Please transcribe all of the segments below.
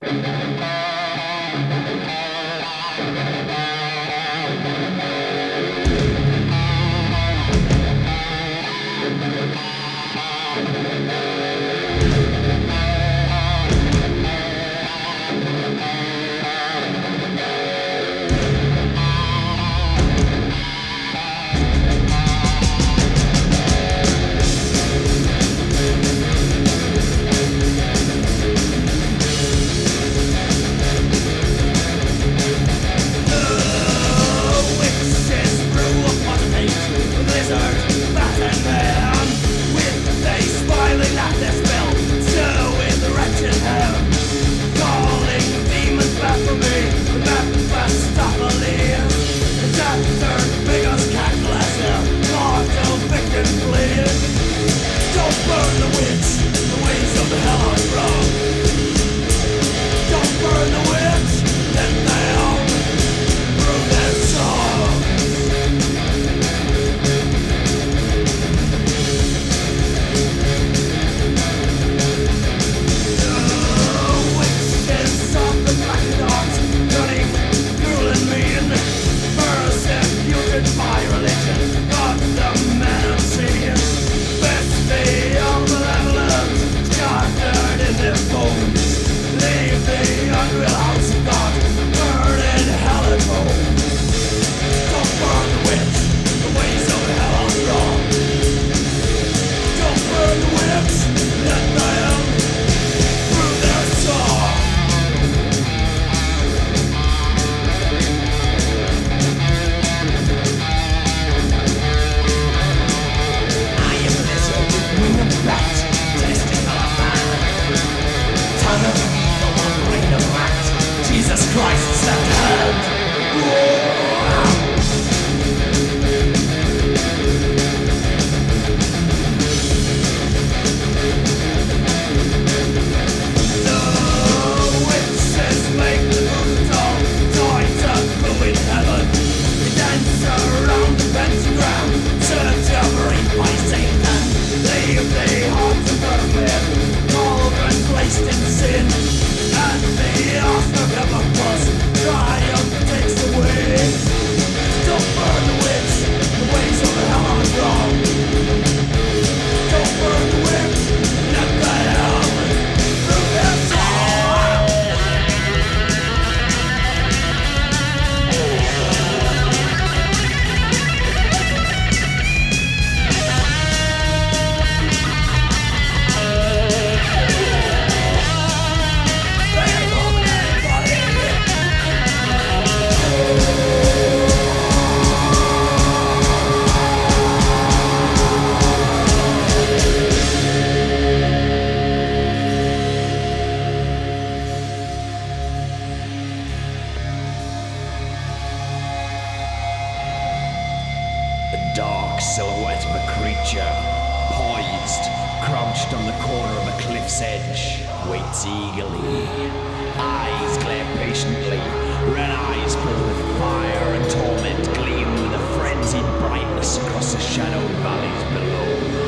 dark silhouette of a creature, poised, crouched on the corner of a cliff's edge, waits eagerly. Eyes glare patiently, red eyes filled with fire and torment gleam with a frenzied brightness across the shadowed valleys below.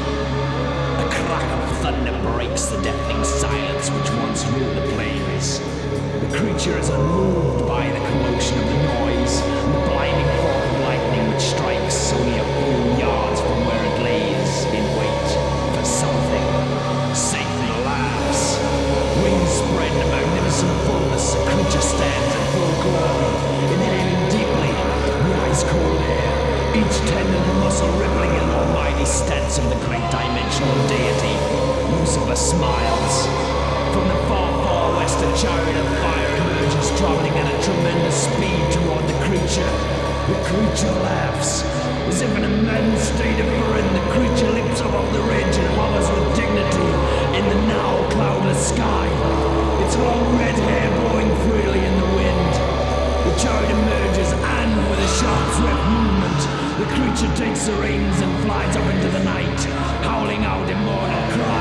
A crack of thunder breaks the deafening silence which once ruled the plains. The creature is unmoved by the commotion of the noise and the blinding fork of lightning which strikes only a few yards from where it lays in wait for something. Satan laughs. Wings spread in a magnificent fullness, the creature stands in full glory, inhaling deeply the ice-cold air, each tendon and muscle rippling in an almighty stance of the great dimensional deity. Lucifer smiles. From the far, far west, a chariot of fire emerges, traveling at a tremendous speed toward the creature. The creature laughs. As if in a maddened state of fury, the creature leaps above the ridge and hovers with dignity in the now cloudless sky. Its long red hair blowing freely in the wind. The chariot emerges and, with a sharp, swift movement, the creature takes the reins and flies up into the night, howling out immortal cries.